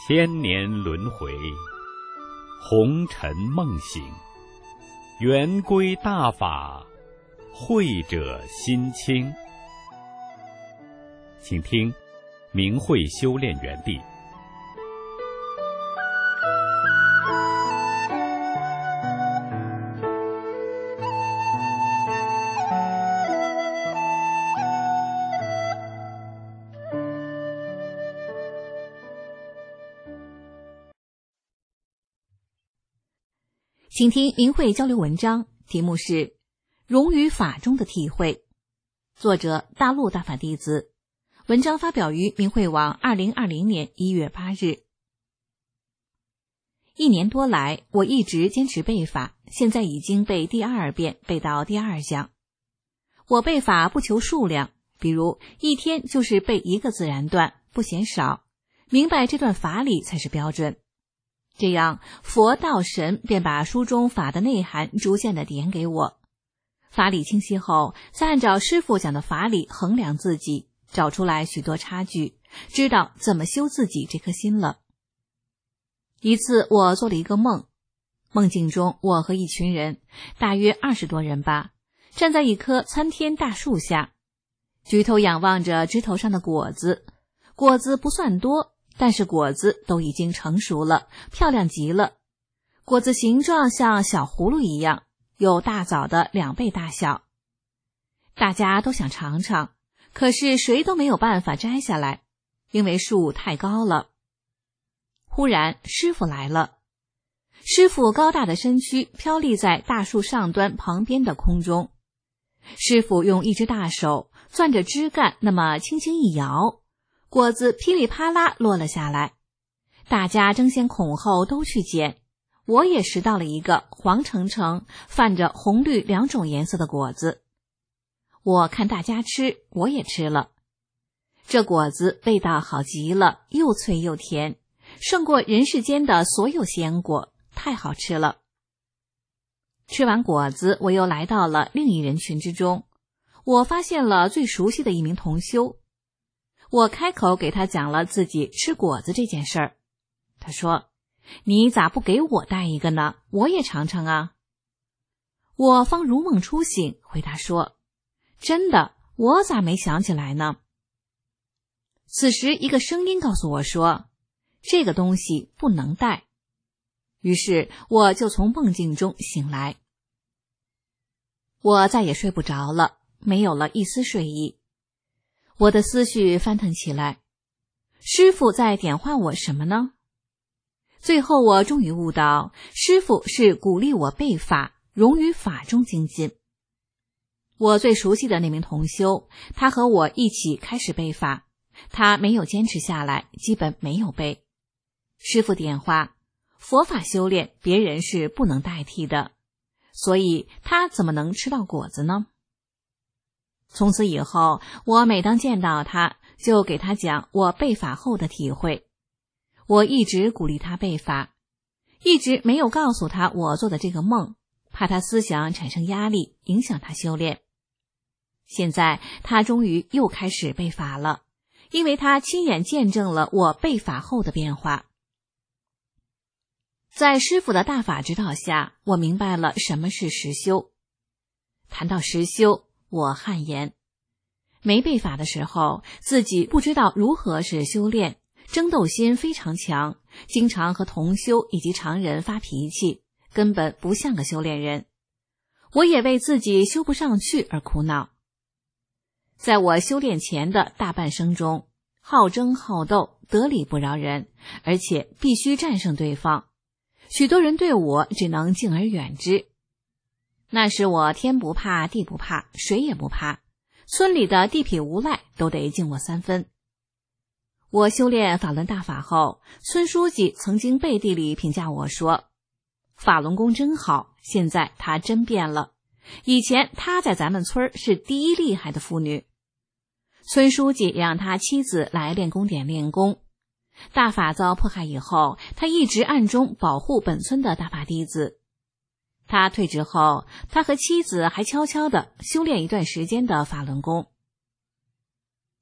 千年轮回，红尘梦醒，圆规大法，慧者心清。请听明慧修炼园地。 请听明慧交流文章，题目是《融于法中的体会》，作者大陆大法弟子，文章发表于明慧网2020年1月8日。1年多来，我一直坚持背法，现在已经背第2遍，背到第2讲。我背法不求数量，比如一天就是背1个自然段，不嫌少，明白这段法理才是标准。这样佛道神便把书中法的内涵逐渐地点给我，法理清晰后，再按照师父讲的法理衡量自己，找出来许多差距，知道怎么修自己这颗心了。一次我做了一个梦，梦境中我和一群人，大约20多人吧，站在一棵参天大树下，举头仰望着枝头上的果子，果子不算多，但是果子都已经成熟了，漂亮极了。果子形状像小葫芦一样，有大枣的2倍大小。大家都想尝尝，可是谁都没有办法摘下来，因为树太高了。忽然师父来了，师父高大的身躯飘立在大树上端旁边的空中，师父用一只大手攥着枝干，那么轻轻一摇，果子噼里啪啦落了下来，大家争先恐后都去捡，我也拾到了一个黄澄澄泛着红绿2种颜色的果子。我看大家吃，我也吃了。这果子味道好极了，又脆又甜，胜过人世间的所有鲜果，太好吃了。吃完果子，我又来到了另一人群之中，我发现了最熟悉的一名同修。我开口给他讲了自己吃果子这件事儿，他说：“你咋不给我带一个呢？我也尝尝啊。”我方如梦初醒，回答说：“真的，我咋没想起来呢？”此时一个声音告诉我说：“这个东西不能带。”于是我就从梦境中醒来。我再也睡不着了，没有了一丝睡意。我的思绪翻腾起来，师父在点化我什么呢？最后我终于悟到，师父是鼓励我背法，融于法中精进。我最熟悉的那名同修，他和我一起开始背法，他没有坚持下来，基本没有背。师父点化，佛法修炼别人是不能代替的，所以他怎么能吃到果子呢？从此以后，我每当见到他，就给他讲我背法后的体会。我一直鼓励他背法，一直没有告诉他我做的这个梦，怕他思想产生压力，影响他修炼。现在他终于又开始背法了，因为他亲眼见证了我背法后的变化。在师父的大法指导下，我明白了什么是实修。谈到实修，我汗颜。没背法的时候，自己不知道如何是修炼，争斗心非常强，经常和同修以及常人发脾气，根本不像个修炼人。我也为自己修不上去而苦恼。在我修炼前的大半生中，好争好斗，得理不饶人，而且必须战胜对方。许多人对我只能敬而远之。那时我天不怕地不怕，谁也不怕，村里的地痞无赖都得敬我3分。我修炼法轮大法后，村书记曾经背地里评价我说：“法轮功真好，现在他真变了，以前他在咱们村是第一厉害的妇女。”村书记让他妻子来练功点练功。大法遭迫害以后，他一直暗中保护本村的大法弟子。他退职后，他和妻子还悄悄地修炼一段时间的法轮功。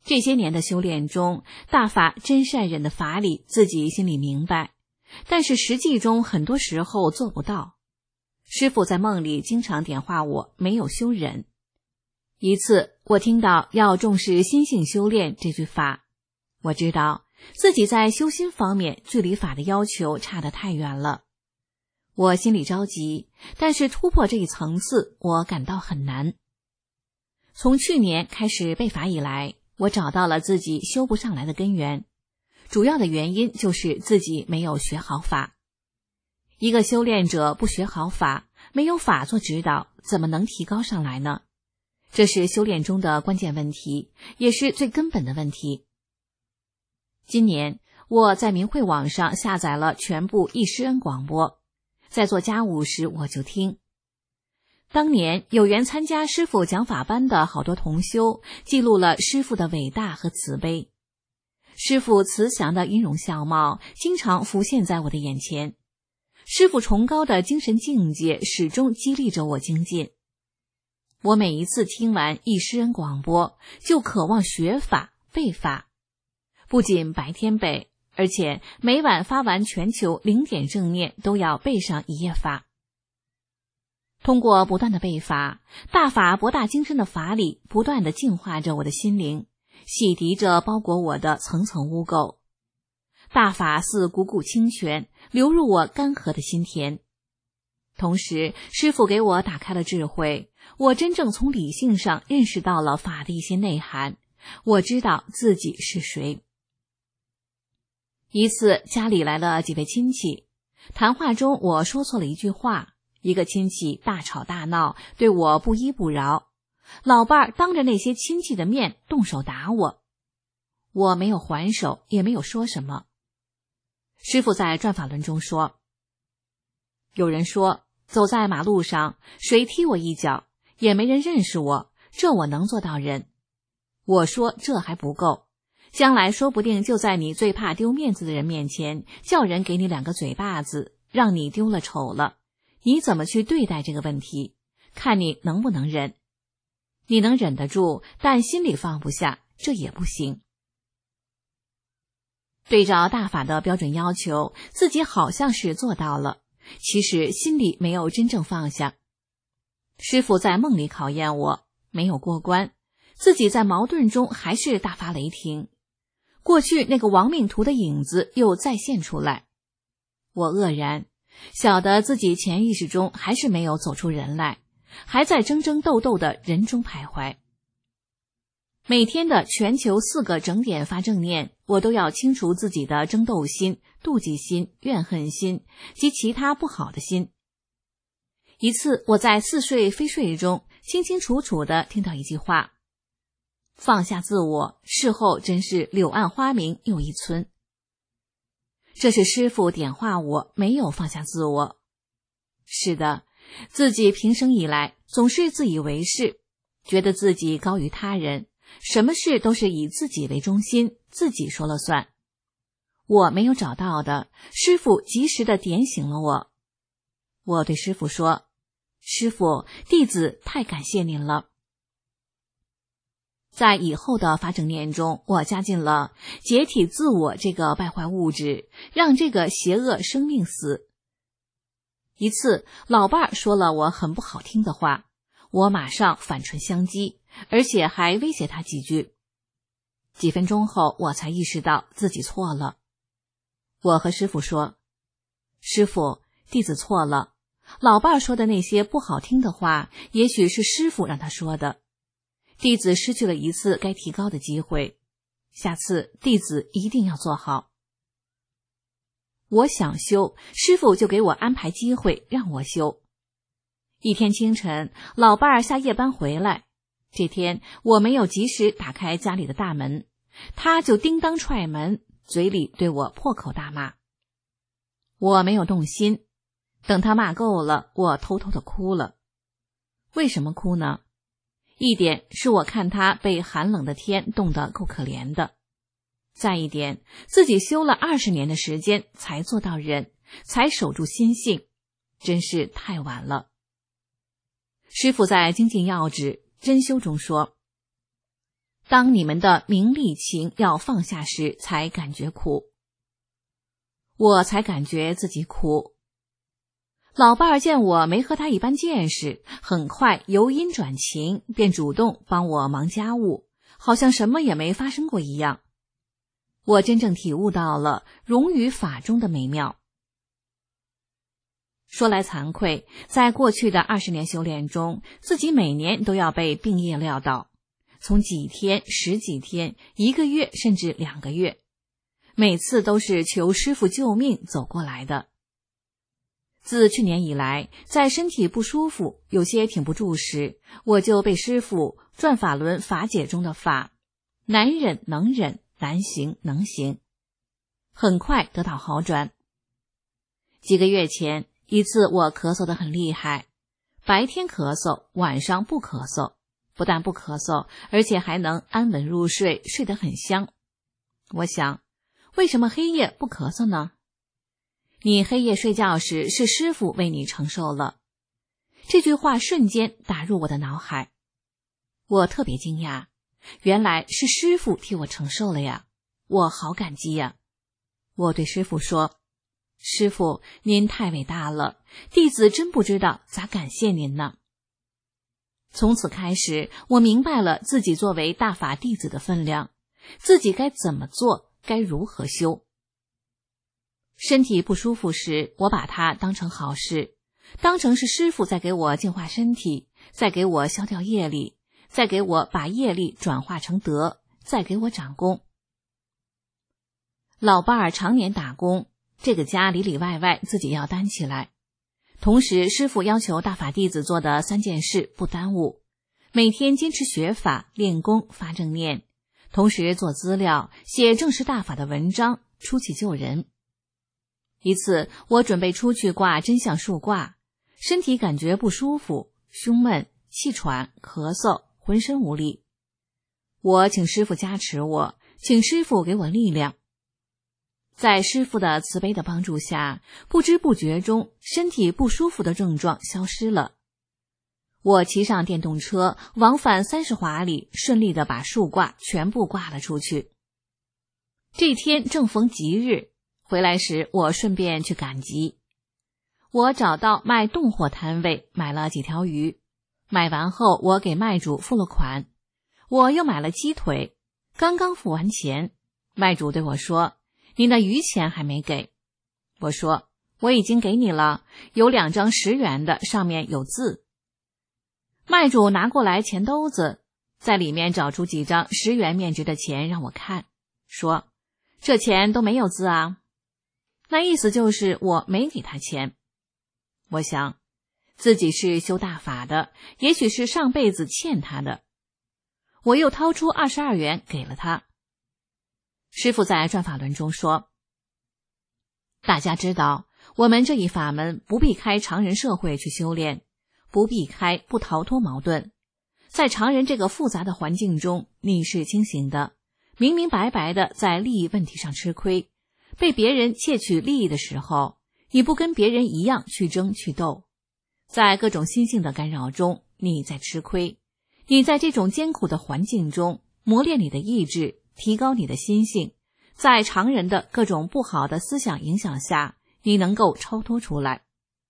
这些年的修炼中，大法真善忍的法理自己心里明白，但是实际中很多时候做不到。师父在梦里经常点化我没有修忍。一次我听到要重视心性修炼这句法，我知道自己在修心方面距离法的要求差得太远了。我心里着急，但是突破这一层次我感到很难。从去年开始背法以来，我找到了自己修不上来的根源，主要的原因就是自己没有学好法。一个修炼者不学好法，没有法做指导，怎么能提高上来呢？这是修炼中的关键问题，也是最根本的问题。今年我在明慧网上下载了全部易师恩广播，在做家务时我就听。当年有缘参加师父讲法班的好多同修，记录了师父的伟大和慈悲。师父慈祥的音容笑貌经常浮现在我的眼前，师父崇高的精神境界始终激励着我精进。我每一次听完易师恩广播，就渴望学法背法，不仅白天背，而且每晚发完全球0点正念都要背上一页法。通过不断的背法，大法博大精深的法理不断地净化着我的心灵，洗涤着包裹我的层层污垢。大法似汩汩清泉，流入我干涸的心田。同时，师父给我打开了智慧，我真正从理性上认识到了法的一些内涵，我知道自己是谁。一次家里来了几位亲戚，谈话中我说错了一句话，一个亲戚大吵大闹，对我不依不饶，老伴儿当着那些亲戚的面动手打我，我没有还手，也没有说什么。师父在转法轮中说，有人说走在马路上，谁踢我一脚，也没人认识我，这我能做到人。我说这还不够，将来说不定就在你最怕丢面子的人面前，叫人给你2个嘴巴子，让你丢了丑了，你怎么去对待这个问题？看你能不能忍。你能忍得住，但心里放不下，这也不行。对照大法的标准要求，自己好像是做到了，其实心里没有真正放下。师父在梦里考验我，没有过关，自己在矛盾中还是大发雷霆。过去那个亡命徒的影子又再现出来，我愕然，晓得自己潜意识中还是没有走出人来，还在争争斗斗的人中徘徊。每天的全球4个整点发正念，我都要清除自己的争斗心、妒忌心、怨恨心及其他不好的心。一次我在似睡非睡中清清楚楚地听到一句话，放下自我，事后真是柳暗花明又一村。这是师父点化我没有放下自我。是的，自己平生以来总是自以为是，觉得自己高于他人，什么事都是以自己为中心，自己说了算。我没有找到的，师父及时地点醒了我。我对师父说，师父，弟子太感谢您了。在以后的法正念中，我加进了解体自我这个败坏物质，让这个邪恶生命死。一次老伴儿说了我很不好听的话，我马上反唇相讥，而且还威胁他几句。几分钟后我才意识到自己错了。我和师父说，师父，弟子错了，老伴儿说的那些不好听的话，也许是师父让他说的，弟子失去了一次该提高的机会，下次弟子一定要做好。我想修，师父就给我安排机会让我修。一天清晨，老伴儿下夜班回来，这天我没有及时打开家里的大门，他就叮当踹门，嘴里对我破口大骂。我没有动心，等他骂够了，我偷偷地哭了。为什么哭呢？一点是我看他被寒冷的天冻得够可怜的，再一点，自己修了20年的时间才做到忍，才守住心性，真是太晚了。师父在精进要旨真修中说， 当你们的名利情要放下时，才感觉苦。我才感觉自己苦。老伴儿见我没和他一般见识，很快由阴转晴，便主动帮我忙家务，好像什么也没发生过一样。我真正体悟到了融于法中的美妙。说来惭愧，在过去的20年修炼中，自己每年都要被病业撂倒，从几天、10几天、1个月甚至2个月，每次都是求师父救命走过来的。自去年以来，在身体不舒服、有些挺不住时，我就被师父转法轮法解中的法难忍能忍，难行能行，很快得到好转。几个月前，一次我咳嗽得很厉害，白天咳嗽，晚上不咳嗽，不但不咳嗽，而且还能安稳入睡，睡得很香。我想，为什么黑夜不咳嗽呢？你黑夜睡觉时是师父为你承受了。这句话瞬间打入我的脑海，我特别惊讶，原来是师父替我承受了呀，我好感激呀。我对师父说，师父您太伟大了，弟子真不知道咋感谢您呢。从此开始，我明白了自己作为大法弟子的分量，自己该怎么做，该如何修。身体不舒服时，我把它当成好事，当成是师父在给我净化身体，在给我消掉业力，在给我把业力转化成德，在给我长功。老伴儿常年打工，这个家里里外外自己要担起来。同时，师父要求大法弟子做的3件事不耽误：每天坚持学法、练功、发正念，同时做资料，写正式大法的文章，出去救人。一次，我准备出去挂真相树卦，身体感觉不舒服，胸闷、气喘、咳嗽，浑身无力。我请师父加持我，请师父给我力量。在师父的慈悲的帮助下，不知不觉中，身体不舒服的症状消失了。我骑上电动车，往返30华里，顺利地把树卦全部挂了出去。这天正逢吉日，回来时我顺便去赶集。我找到卖冻货摊位，买了几条鱼。买完后，我给卖主付了款。我又买了鸡腿，刚刚付完钱，卖主对我说，您的鱼钱还没给。我说，我已经给你了，有2张10元的，上面有字。卖主拿过来钱兜子，在里面找出几张10元面值的钱让我看，说，这钱都没有字啊。那意思就是我没给他钱。我想，自己是修大法的，也许是上辈子欠他的。我又掏出22元给了他。师父在转法轮中说，大家知道，我们这一法门不避开常人社会去修炼，不避开，不逃脱矛盾。在常人这个复杂的环境中，你是清醒的，明明白白的在利益问题上吃亏，被别人窃取利益的时候，你不跟别人一样去争去斗。在各种心性的干扰中，你在吃亏。你在这种艰苦的环境中磨练你的意志，提高你的心性，在常人的各种不好的思想影响下，你能够超脱出来。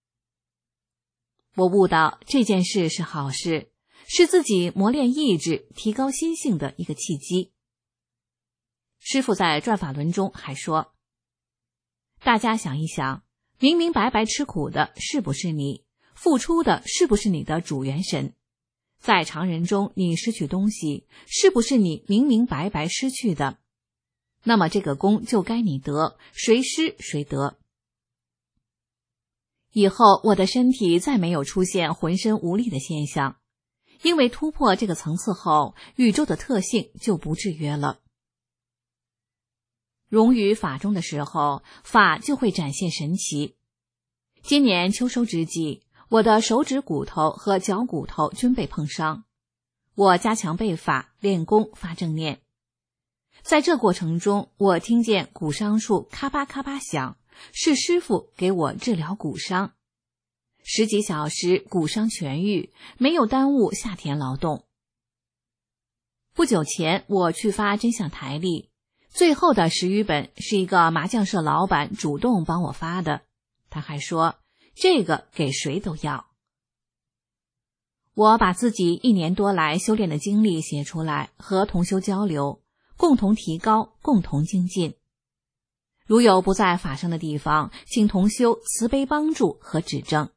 我悟到这件事是好事，是自己磨练意志、提高心性的一个契机。师父在转法轮中还说，大家想一想，明明白白吃苦的是不是你？付出的是不是你的主元神？在常人中你失去东西，是不是你明明白白失去的？那么这个功就该你得，谁失谁得。以后我的身体再没有出现浑身无力的现象，因为突破这个层次后，宇宙的特性就不制约了。融于法中的时候，法就会展现神奇。今年秋收之际，我的手指骨头和脚骨头均被碰伤，我加强背法，练功，发正念。在这过程中，我听见骨伤处咔吧咔吧响，是师父给我治疗骨伤。10几小时骨伤痊愈，没有耽误下田劳动。 不久前我去发真相台历，最后的10余本是一个麻将社老板主动帮我发的，他还说这个给谁都要。我把自己1年多来修炼的经历写出来，和同修交流，共同提高，共同精进。如有不在法上的地方，请同修慈悲帮助和指正。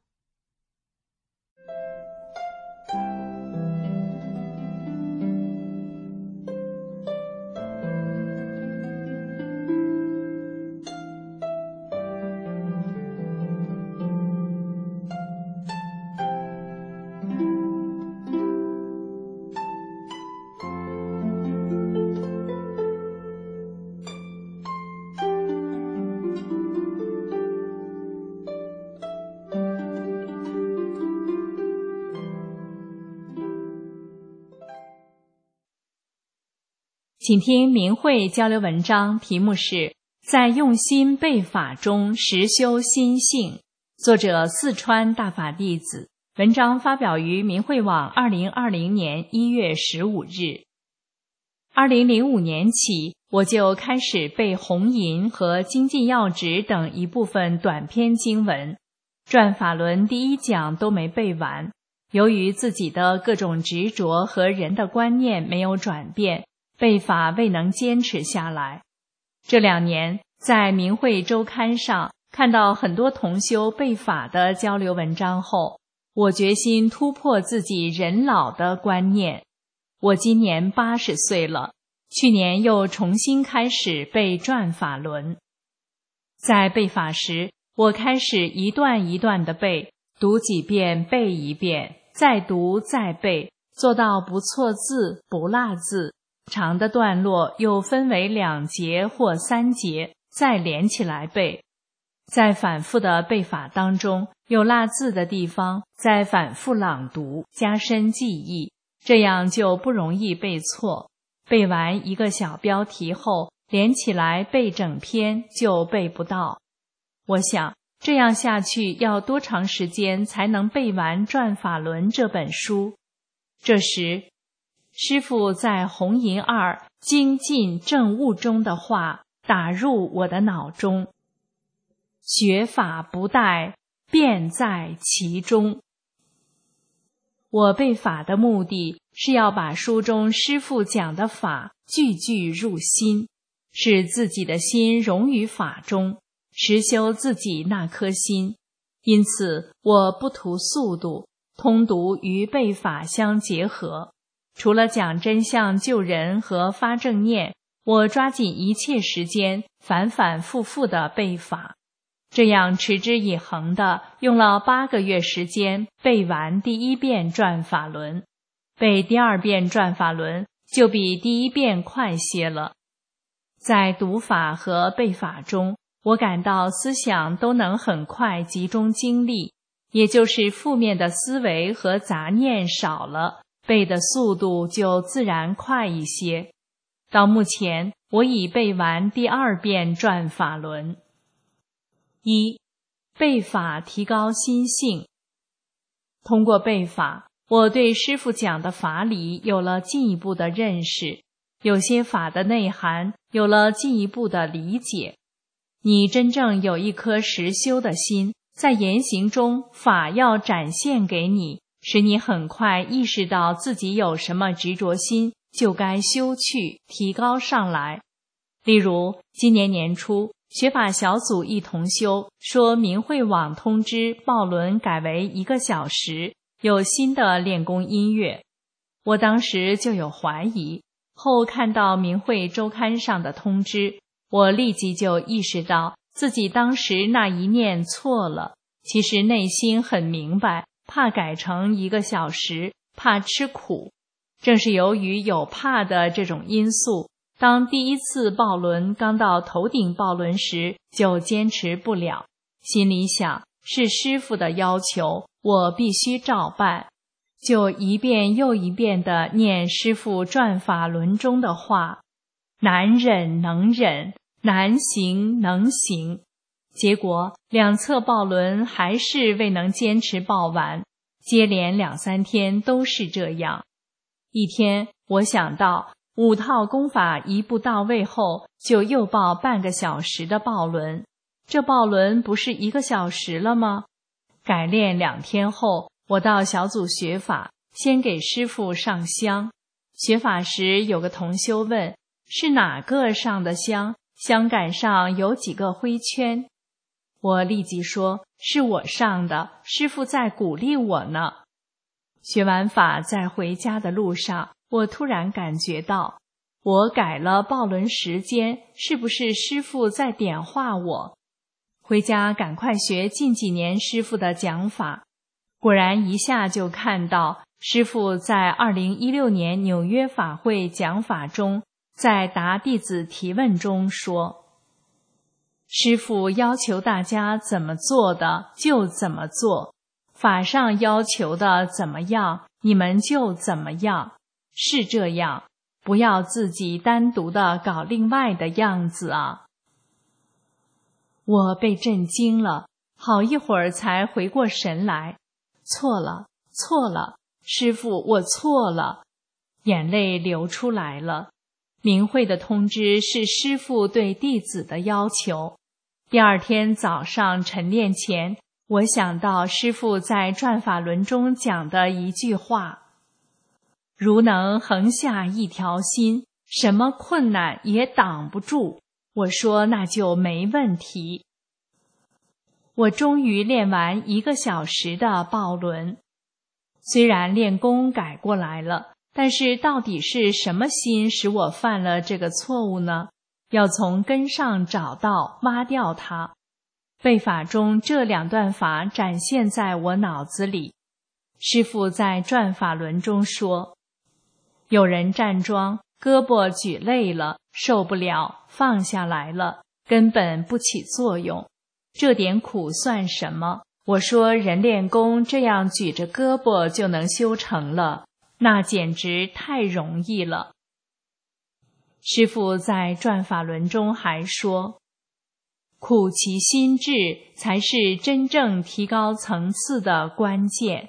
请听明慧交流文章，题目是在用心背法中实修心性，作者四川大法弟子，文章发表于明慧网2020年1月15日。2005年起，我就开始背红银和精进要旨等一部分短篇经文，转法轮第1讲都没背完，由于自己的各种执着和人的观念没有转变，背法未能坚持下来。这2年，在明慧周刊上看到很多同修背法的交流文章后，我决心突破自己人老的观念。我今年80岁了，去年又重新开始背转法轮。在背法时，我开始一段一段地背，读几遍背一遍，再读再背，做到不错字不落字。长的段落又分为2节或3节，再连起来背。在反复的背法当中，有落字的地方，再反复朗读，加深记忆，这样就不容易背错。背完一个小标题后，连起来背整篇就背不到。我想，这样下去要多长时间才能背完《转法轮》这本书？这时，师父在红银2精进正悟中的话打入我的脑中：学法不殆，便在其中。我背法的目的是要把书中师父讲的法句句入心，使自己的心融于法中，实修自己那颗心。因此，我不图速度，通读与背法相结合。除了讲真相救人和发正念，我抓紧一切时间反反复复地背法，这样持之以恒地用了8个月时间背完第1遍转法轮。背第2遍转法轮就比第1遍快些了。在读法和背法中，我感到思想都能很快集中精力，也就是负面的思维和杂念少了，背的速度就自然快一些。到目前，我已背完第2遍转法轮。1. 背法提高心性。通过背法，我对师父讲的法理有了进一步的认识，有些法的内涵有了进一步的理解。你真正有一颗实修的心，在言行中法要展现给你，使你很快意识到自己有什么执着心，就该修去，提高上来。例如，今年年初，学法小组一同修说明慧网通知报轮改为1个小时，有新的练功音乐。我当时就有怀疑，后看到明慧周刊上的通知，我立即就意识到自己当时那一念错了，其实内心很明白，怕改成1个小时，怕吃苦。正是由于有怕的这种因素，当第1次报轮刚到头顶报轮时，就坚持不了，心里想是师父的要求，我必须照办，就一遍又一遍地念师父转法轮中的话：难忍能忍，难行能行。结果2侧报轮还是未能坚持报完，接连2、3天都是这样。一天，我想到 5套功法一步到位后，就又报半个小时的报轮。这报轮不是1个小时了吗？改练2天后，我到小组学法，先给师父上香。学法时，有个同修问，是哪个上的香？香杆上有几个灰圈？我立即说，是我上的，师父在鼓励我呢。学完法，在回家的路上，我突然感觉到，我改了报轮时间，是不是师父在点化我？回家赶快学近几年师父的讲法，果然一下就看到师父在2016年纽约法会讲法中，在答弟子提问中说，师父要求大家怎么做的就怎么做，法上要求的怎么样，你们就怎么样，是这样，不要自己单独的搞另外的样子啊。我被震惊了，好一会儿才回过神来，错了，师父，我错了，眼泪流出来了。明慧的通知是师父对弟子的要求。第2天早上晨练前，我想到师父在转法轮中讲的一句话，如能横下一条心，什么困难也挡不住。我说那就没问题。我终于练完1个小时的报轮。虽然练功改过来了，但是到底是什么心使我犯了这个错误呢？要从根上找到，挖掉它。背法中这2段法展现在我脑子里。师父在转法轮中说，有人站桩，胳膊举累了，受不了，放下来了，根本不起作用。这点苦算什么？我说人练功这样举着胳膊就能修成了，那简直太容易了。师父在转法轮中还说，苦其心志才是真正提高层次的关键。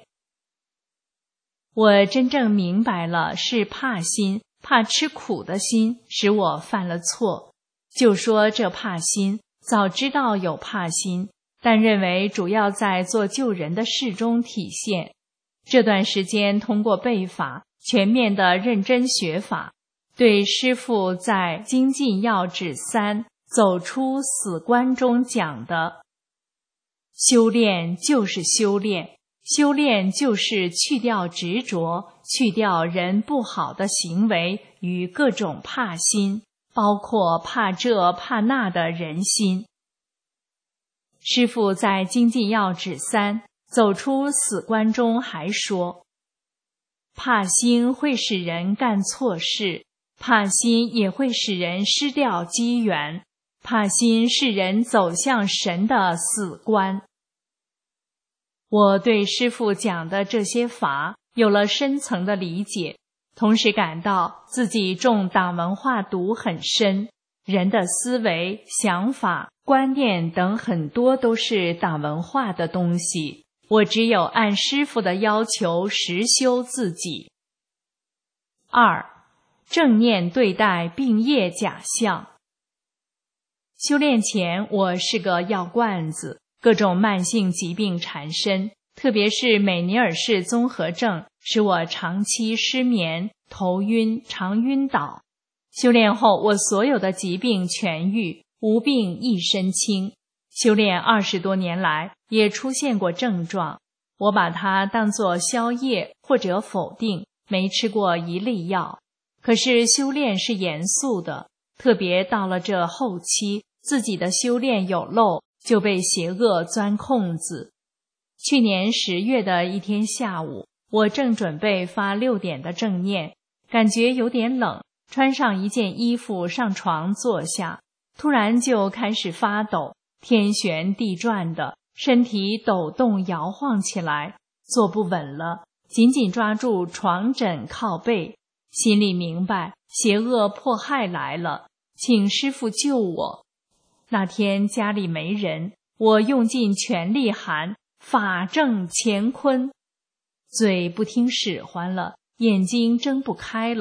我真正明白了，是怕心，怕吃苦的心使我犯了错。就说这怕心，早知道有怕心，但认为主要在做救人的事中体现。这段时间通过背法，全面的认真学法，对师父在《精进要旨3走出死关》中讲的，修炼就是修炼，修炼就是去掉执着，去掉人不好的行为与各种怕心，包括怕这怕那的人心。师父在《精进要旨3走出死关》中还说，怕心会使人干错事，怕心也会使人失掉机缘，怕心是人走向神的死关。我对师父讲的这些法有了深层的理解，同时感到自己中党文化毒很深，人的思维、想法、观念等很多都是党文化的东西，我只有按师父的要求实修自己。2. 正念对待病业假象。修炼前我是个药罐子，各种慢性疾病缠身，特别是美尼尔氏综合症使我长期失眠、头晕、常晕倒。修炼后我所有的疾病痊愈，无病一身轻。修炼20多年来也出现过症状，我把它当作宵夜或者否定，没吃过一粒药。可是修炼是严肃的，特别到了这后期，自己的修炼有漏，就被邪恶钻空子。去年10月的一天下午，我正准备发6点的正念，感觉有点冷，穿上一件衣服上床坐下，突然就开始发抖，天旋地转的，身体抖动摇晃起来，坐不稳了，紧紧抓住床枕靠背，心里明白邪恶迫害来了，请师父救我。那天家里没人，我用尽全力喊法正乾坤，嘴不听使唤了，眼睛睁不开了，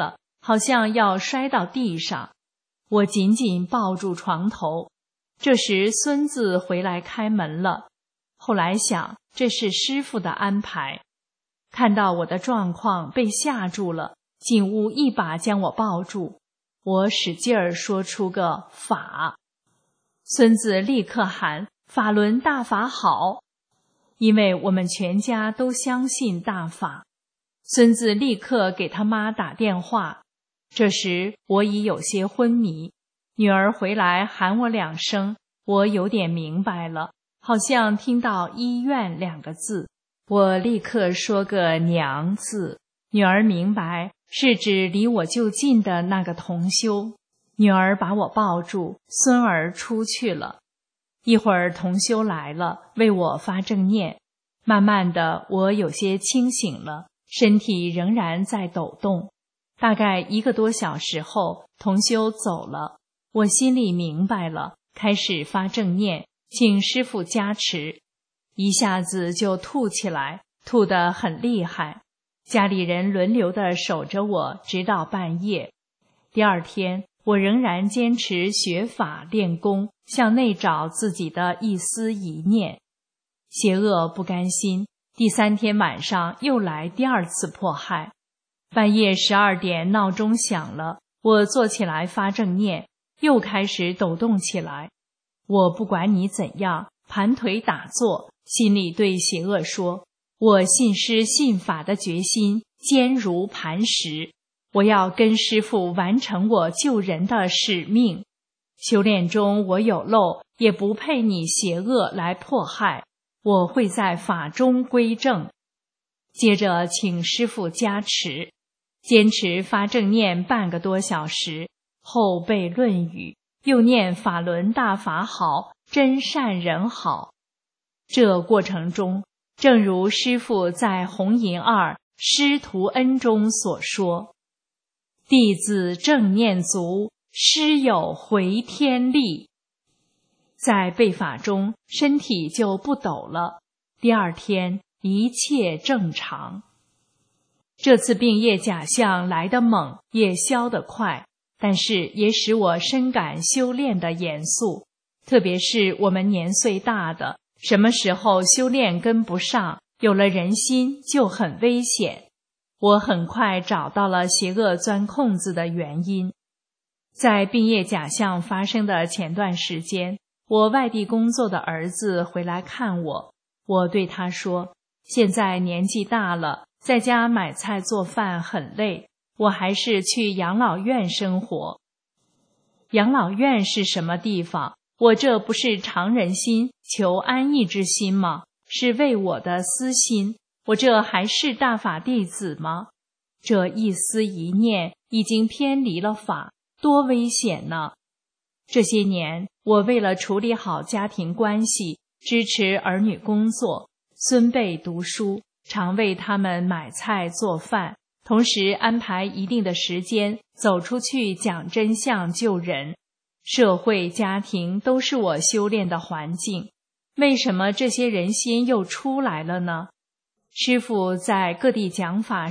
好像要摔到地上。我紧紧抱住床头。这时孙子回来开门了。后来想，这是师父的安排。看到我的状况，被吓住了，进屋一把将我抱住。我使劲儿说出个法，孙子立刻喊法轮大法好，因为我们全家都相信大法。孙子立刻给他妈打电话。这时我已有些昏迷，女儿回来喊我2声，我有点明白了，好像听到医院2个字，我立刻说个娘字。女儿明白是指离我就近的那个同修。女儿把我抱住，孙儿出去了。一会儿同修来了，为我发正念。慢慢的，我有些清醒了，身体仍然在抖动。大概1个多小时后，同修走了。我心里明白了，开始发正念，请师父加持。一下子就吐起来，吐得很厉害。家里人轮流地守着我，直到半夜。第2天，我仍然坚持学法练功，向内找自己的一丝一念。邪恶不甘心，第3天晚上又来第2次迫害。半夜12点，闹钟响了，我坐起来发正念，又开始抖动起来。我不管你怎样，盘腿打坐，心里对邪恶说，我信师信法的决心坚如磐石，我要跟师父完成我救人的使命。修炼中我有漏，也不配你邪恶来迫害，我会在法中归正。接着请师父加持，坚持发正念半个多小时，后背论语，又念法轮大法好，真善人好。这过程中，正如师父在红银2师徒恩中所说，弟子正念足，师有回天力。在背法中，身体就不抖了。第2天，一切正常。这次病业假象来得猛，也消得快，但是也使我深感修炼的严肃，特别是我们年岁大的，什么时候修炼跟不上，有了人心就很危险。我很快找到了邪恶钻空子的原因。在病业假象发生的前段时间，我外地工作的儿子回来看我，我对他说，现在年纪大了，在家买菜做饭很累，我还是去养老院生活。养老院是什么地方？我这不是常人心，求安逸之心吗？是为我的私心，我这还是大法弟子吗？这一思一念已经偏离了法，多危险呢！这些年，我为了处理好家庭关系，支持儿女工作，孙辈读书，常为他们买菜做饭，同时安排一定的时间走出去讲真相救人。社会家庭都是我修炼的环境，为什么这些人心又出来了呢？师父在各地讲法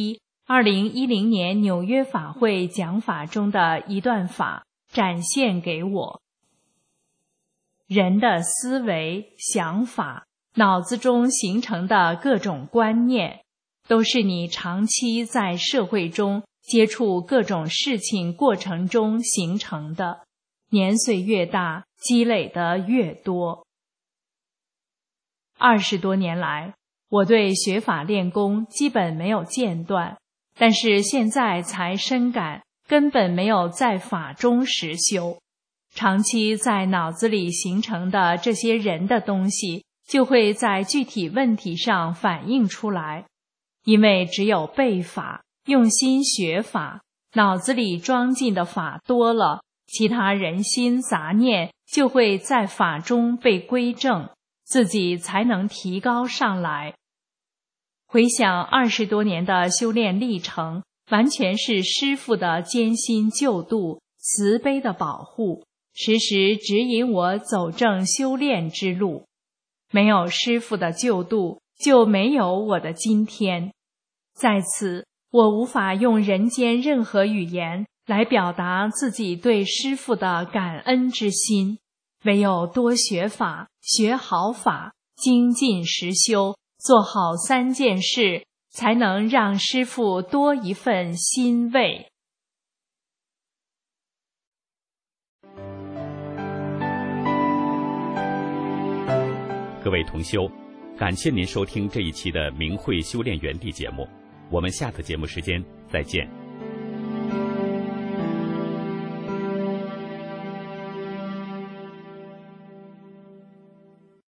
112010年纽约法会讲法中的一段法展现给我。人的思维、想法，脑子中形成的各种观念，都是你长期在社会中接触各种事情过程中形成的，年岁越大，积累的越多。20多年来，我对学法练功基本没有间断，但是现在才深感根本没有在法中实修。长期在脑子里形成的这些人的东西，就会在具体问题上反映出来。因为只有背法，用心学法，脑子里装进的法多了，其他人心杂念就会在法中被归正，自己才能提高上来。回想20多年的修炼历程，完全是师父的艰辛救度，慈悲的保护，时时指引我走正修炼之路。没有师父的救度，就没有我的今天。在此， 我无法用人间任何语言来表达自己对师父的感恩之心，唯有多学法，学好法，精进实修，做好3件事，才能让师父多一份欣慰。 各位同修，感谢您收听这一期的明慧修炼园地节目，我们下次节目时间再见。